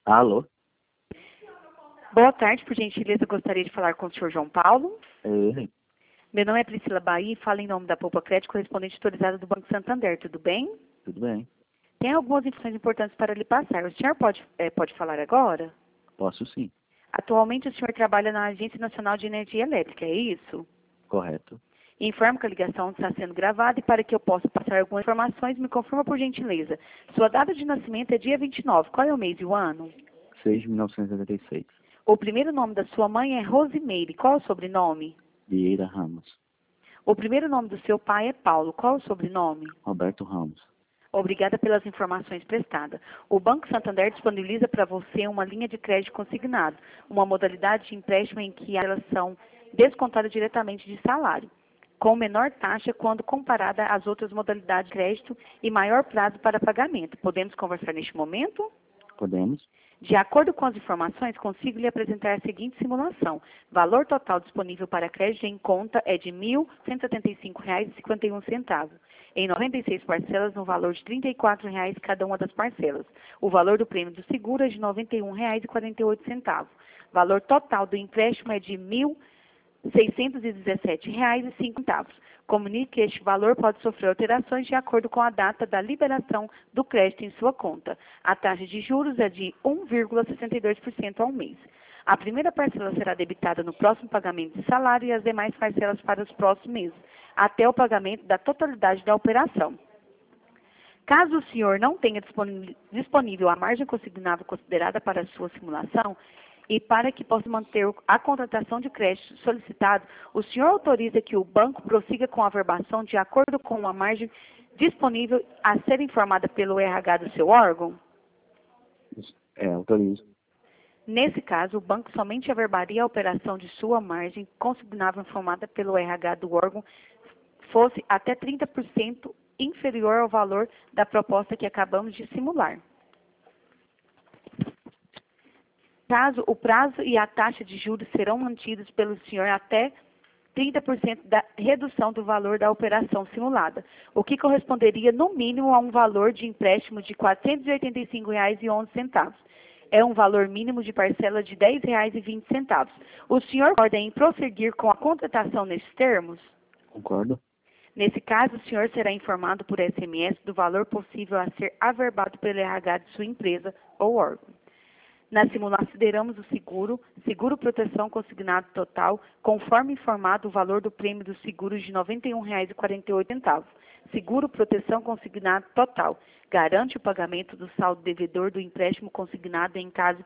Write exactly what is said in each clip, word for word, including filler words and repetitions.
Alô? Boa tarde, por gentileza, gostaria de falar com o senhor João Paulo. É ele? Meu nome é Priscila Bahia e falo em nome da Poupa Crédito, correspondente autorizada do Banco Santander, tudo bem? Tudo bem? Tem algumas informações importantes para lhe passar. O senhor pode, eh, pode falar agora? Posso sim. Atualmente o senhor trabalha na Agência Nacional de Energia Elétrica, é isso? Correto. Informo que a ligação está sendo gravada e para que eu possa passar algumas informações, me confirma por gentileza. Sua data de nascimento é dia vinte e nove, qual é o mês e o ano? seis de mil novecentos e oitenta e seis. O primeiro nome da sua mãe é Rosimeire, qual é o sobrenome? Vieira Ramos. O primeiro nome do seu pai é Paulo, qual é o sobrenome? Roberto Ramos. Obrigada pelas informações prestadas. O Banco Santander disponibiliza para você uma linha de crédito consignado, uma modalidade de empréstimo em que elas são descontadas diretamente de salário, com menor taxa quando comparada às outras modalidades de crédito e maior prazo para pagamento. Podemos conversar neste momento? Podemos? De acordo com as informações, consigo lhe apresentar a seguinte simulação. Valor total disponível para crédito em conta é de mil cento e setenta e cinco reais e cinquenta e um centavos, em noventa e seis parcelas no valor de trinta e quatro reais cada uma das parcelas. O valor do prêmio do seguro é de noventa e um reais e quarenta e oito centavos. Valor total do empréstimo é de mil seiscentos e dezessete reais e cinco centavos. Comunique que este valor pode sofrer alterações de acordo com a data da liberação do crédito em sua conta. A taxa de juros é de um vírgula sessenta e dois por cento ao mês. A primeira parcela será debitada no próximo pagamento de salário e as demais parcelas para os próximos meses, até o pagamento da totalidade da operação. Caso o senhor não tenha disponível a margem consignável considerada para a sua simulação, e para que possa manter a contratação de crédito solicitado, o senhor autoriza que o banco prossiga com a averbação de acordo com a margem disponível a ser informada pelo R H do seu órgão? É, autorizo. Nesse caso, o banco somente averbaria a operação de sua margem consignável informada pelo R H do órgão fosse até trinta por cento inferior ao valor da proposta que acabamos de simular. Caso o prazo e a taxa de juros serão mantidos pelo senhor até trinta por cento da redução do valor da operação simulada, o que corresponderia no mínimo a um valor de empréstimo de quatrocentos e oitenta e cinco reais e onze centavos. É um valor mínimo de parcela de dez reais e vinte centavos. O senhor concorda em prosseguir com a contratação nesses termos? Concordo? Nesse caso, o senhor será informado por S M S do valor possível a ser averbado pelo R H de sua empresa ou órgão. Na simulação, consideramos o seguro, seguro proteção consignado total, conforme informado o valor do prêmio do seguro de noventa e um reais e quarenta e oito centavos. Seguro proteção consignado total. Garante o pagamento do saldo devedor do empréstimo consignado em caso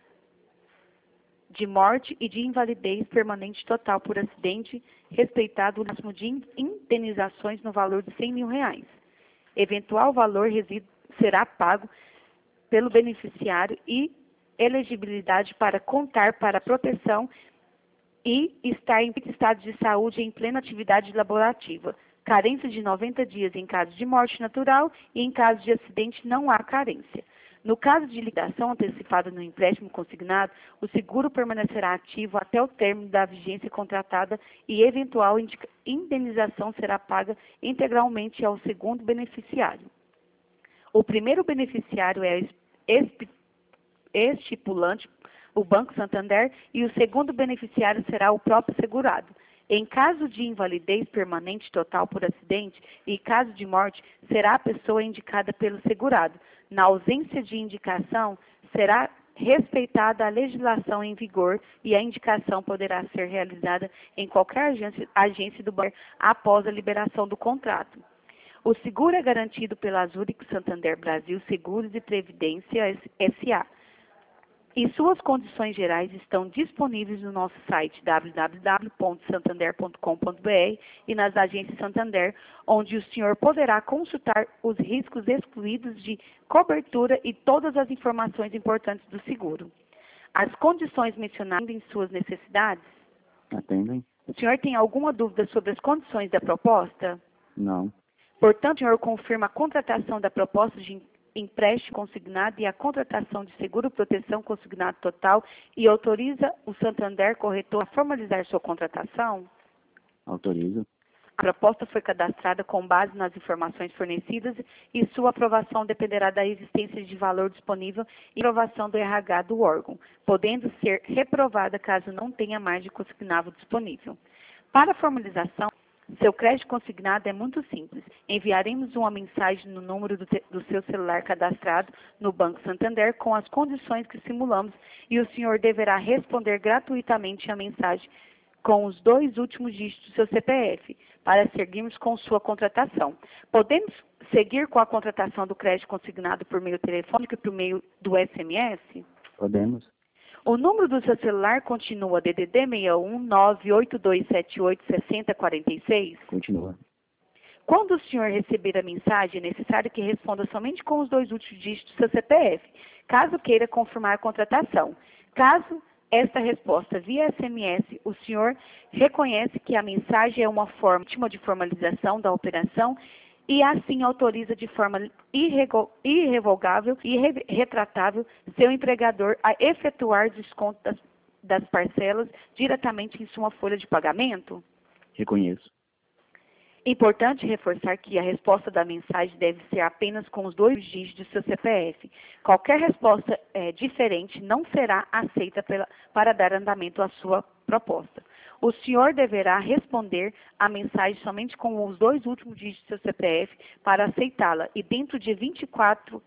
de morte e de invalidez permanente total por acidente, respeitado o máximo de indenizações no valor de cem mil reais. Eventual valor resíduo será pago pelo beneficiário e elegibilidade para contar para proteção e estar em estado de saúde em plena atividade laborativa. Carência de noventa dias em caso de morte natural e em caso de acidente não há carência. No caso de liquidação antecipada no empréstimo consignado, o seguro permanecerá ativo até o término da vigência contratada e eventual indenização será paga integralmente ao segundo beneficiário. O primeiro beneficiário é estipulante, o Banco Santander, e o segundo beneficiário será o próprio segurado. Em caso de invalidez permanente total por acidente e caso de morte, será a pessoa indicada pelo segurado. Na ausência de indicação, será respeitada a legislação em vigor e a indicação poderá ser realizada em qualquer agência, agência do banco após a liberação do contrato. O seguro é garantido pela Zurich Santander Brasil Seguros e Previdência S A E suas condições gerais estão disponíveis no nosso site w w w ponto santander ponto com ponto b r e nas agências Santander, onde o senhor poderá consultar os riscos excluídos de cobertura e todas as informações importantes do seguro. As condições mencionadas em suas necessidades? Atendem? O senhor tem alguma dúvida sobre as condições da proposta? Não. Portanto, o senhor confirma a contratação da proposta de empréstimo consignado e a contratação de seguro proteção consignado total e autoriza o Santander Corretor a formalizar sua contratação? Autorizo? A proposta foi cadastrada com base nas informações fornecidas e sua aprovação dependerá da existência de valor disponível e aprovação do R H do órgão, podendo ser reprovada caso não tenha margem consignável disponível. Para a formalização, seu crédito consignado é muito simples. Enviaremos uma mensagem no número do, te- do seu celular cadastrado no Banco Santander com as condições que simulamos e o senhor deverá responder gratuitamente a mensagem com os dois últimos dígitos do seu C P F, para seguirmos com sua contratação. Podemos seguir com a contratação do crédito consignado por meio telefônico e por meio do S M S? Podemos? O número do seu celular continua D D D seis um nove oito dois sete oito seis zero quatro seis? Continua. Quando o senhor receber a mensagem, é necessário que responda somente com os dois últimos dígitos do seu C P F, caso queira confirmar a contratação. Caso esta resposta via S M S, o senhor reconhece que a mensagem é uma forma última de formalização da operação e assim autoriza de forma irrego- irrevogável e irre- retratável seu empregador a efetuar desconto das, das parcelas diretamente em sua folha de pagamento? Reconheço. Importante reforçar que a resposta da mensagem deve ser apenas com os dois dígitos do seu C P F. Qualquer resposta eh, diferente não será aceita pela- para dar andamento à sua proposta. O senhor deverá responder a mensagem somente com os dois últimos dígitos do seu C P F para aceitá-la e dentro de vinte e quatro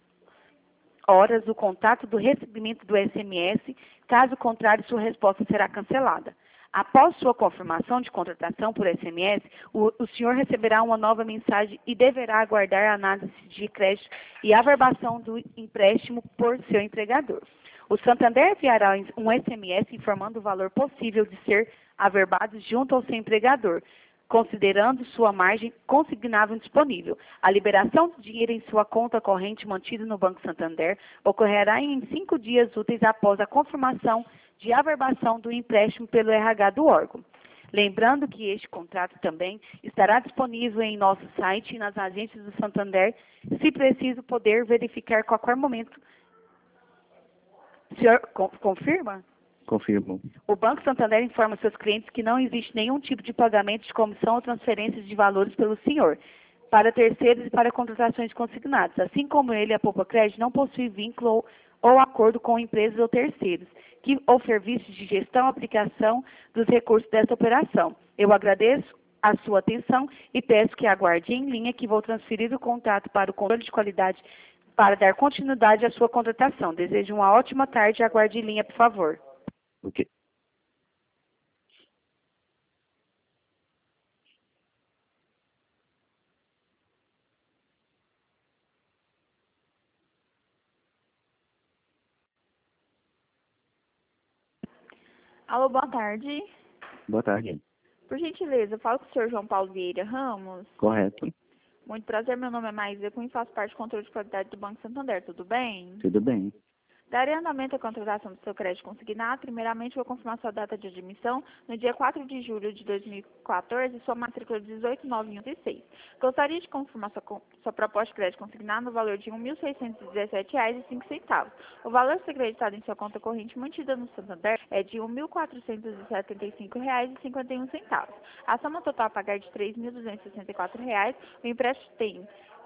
horas o contato do recebimento do S M S, caso contrário sua resposta será cancelada. Após sua confirmação de contratação por S M S, o, o senhor receberá uma nova mensagem e deverá aguardar a análise de crédito e averbação do empréstimo por seu empregador. O Santander enviará um S M S informando o valor possível de ser averbado junto ao seu empregador, considerando sua margem consignável disponível. A liberação do dinheiro em sua conta corrente mantida no Banco Santander ocorrerá em cinco dias úteis após a confirmação de averbação do empréstimo pelo R H do órgão. Lembrando que este contrato também estará disponível em nosso site e nas agências do Santander, se preciso poder verificar a qualquer momento. O senhor con- confirma? Confirmo. O Banco Santander informa seus clientes que não existe nenhum tipo de pagamento de comissão ou transferência de valores pelo senhor, para terceiros e para contratações consignadas. Assim como ele, a Poupa Crédito não possui vínculo ou, ou acordo com empresas ou terceiros, que ou serviços de gestão e aplicação dos recursos desta operação. Eu agradeço a sua atenção e peço que aguarde em linha que vou transferir o contato para o controle de qualidade para dar continuidade à sua contratação. Desejo uma ótima tarde e aguarde em linha, por favor. Ok. Alô, boa tarde. Boa tarde. Por gentileza, eu falo com o senhor João Paulo Vieira Ramos. Correto. Muito prazer, meu nome é Maísa Cunha e faço parte do controle de qualidade do Banco Santander, tudo bem? Tudo bem. Darei andamento à contratação do seu crédito consignado. Primeiramente, vou confirmar sua data de admissão no dia quatro de julho de dois mil e quatorze, sua matrícula dezoito nove um seis. Gostaria de confirmar sua, con- sua proposta de crédito consignado no valor de mil seiscentos e dezessete reais e cinco centavos. O valor a ser creditado em sua conta corrente mantida no Santander é de mil quatrocentos e setenta e cinco reais e cinquenta e um centavos. A soma total a pagar é de três mil duzentos e sessenta e quatro reais. O empréstimo tem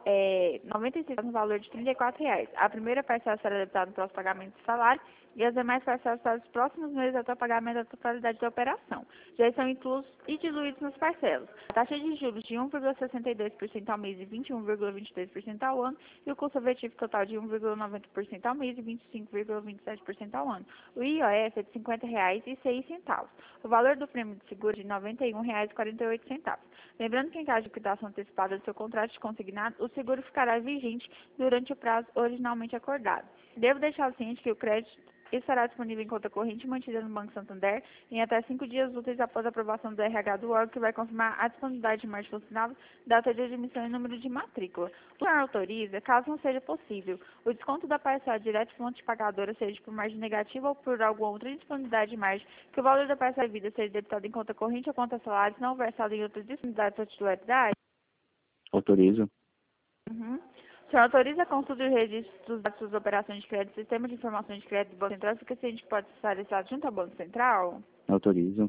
É, noventa e seis no valor de trinta e quatro reais. A primeira parcela será debitada no próximo pagamento do salário e as demais parcelas para os próximos meses até o pagamento da totalidade da operação. Já estão inclusos e diluídos nas parcelas. A taxa de juros de um vírgula sessenta e dois por cento ao mês e vinte e um vírgula vinte e dois por cento ao ano e o custo efetivo total de um vírgula noventa por cento ao mês e vinte e cinco vírgula vinte e sete por cento ao ano. O I O F é de cinquenta reais e seis centavos. O valor do prêmio de seguro é de noventa e um reais e quarenta e oito centavos. Lembrando que em caso de liquidação antecipada do seu contrato de consignado, o seguro ficará vigente durante o prazo originalmente acordado. Devo deixar ciente que o crédito estará disponível em conta corrente mantida no Banco Santander em até cinco dias úteis após a aprovação do R H do órgão, que vai confirmar a disponibilidade de margem consignável, data de admissão e número de matrícula. O senhor autoriza, caso não seja possível, o desconto da parcela direta de fonte pagadora, seja por margem negativa ou por alguma outra indisponibilidade de margem, que o valor da parcela devida seja debitado em conta corrente ou conta salário, se não versado em outras disponibilidades ou titularidade? Autorizo. Uhum. O senhor autoriza a consulta e registro das suas operações de crédito, sistema de informações de crédito do Banco Central, fica ciente que pode estar listado junto ao Banco Central? Autorizo.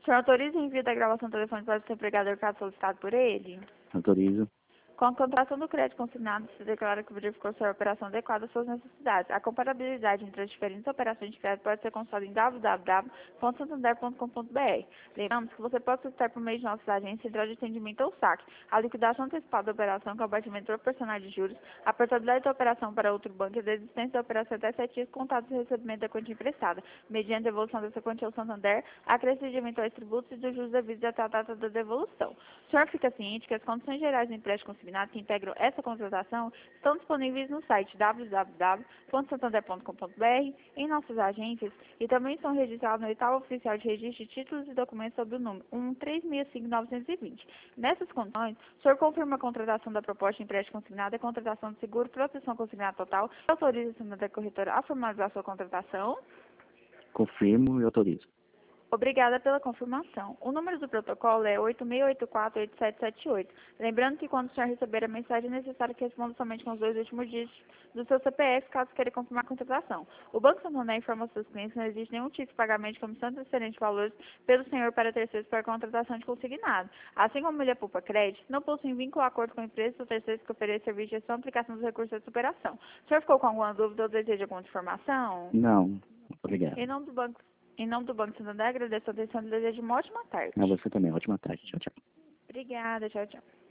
O senhor autoriza o envio da gravação telefônica para o seu empregador caso solicitado por ele? Autorizo. Com a contratação do crédito consignado, se declara que verificou sua operação adequada às suas necessidades. A comparabilidade entre as diferentes operações de crédito pode ser consultada em w w w ponto santander ponto com ponto b r. Lembramos que você pode solicitar por meio de nossas agências, central de atendimento ou saque, a liquidação antecipada da operação com abatimento proporcional de juros, a portabilidade da operação para outro banco e a desistência da operação até sete dias contados do recebimento da quantia emprestada, mediante a devolução dessa quantia ao Santander, acrescido de eventuais tributos e dos juros devidos até a data da devolução. O senhor fica ciente que as condições gerais do empréstimo consignado que integram essa contratação estão disponíveis no site w w w ponto santander ponto com ponto b r, em nossas agências, e também estão registrados no edital oficial de registro de títulos e documentos sob o número um três seis cinco nove dois zero. Nessas condições, o senhor confirma a contratação da proposta de empréstimo consignado e a contratação de seguro, proteção consignada total, e autoriza a Santander Corretora a formalizar sua contratação? Confirmo e autorizo. Obrigada pela confirmação. O número do protocolo é oito seis oito quatro oito sete sete oito. Lembrando que quando o senhor receber a mensagem, é necessário que responda somente com os dois últimos dígitos do seu C P F, caso queira confirmar a contratação. O Banco Santander informa aos seus clientes que não existe nenhum tipo de pagamento de comissão transferente de valores pelo senhor para terceiros para a contratação de consignado. Assim como ele é poupa crédito, não possui vínculo ou acordo com empresas ou terceiros que ofereçam serviço de gestão e aplicação dos recursos de superação. O senhor ficou com alguma dúvida ou deseja alguma informação? Não. Obrigado. Em nome do Banco Em nome do Banco Santander, agradeço a atenção e desejo uma ótima tarde. A você também. Ótima tarde. Tchau, tchau. Obrigada, tchau, tchau.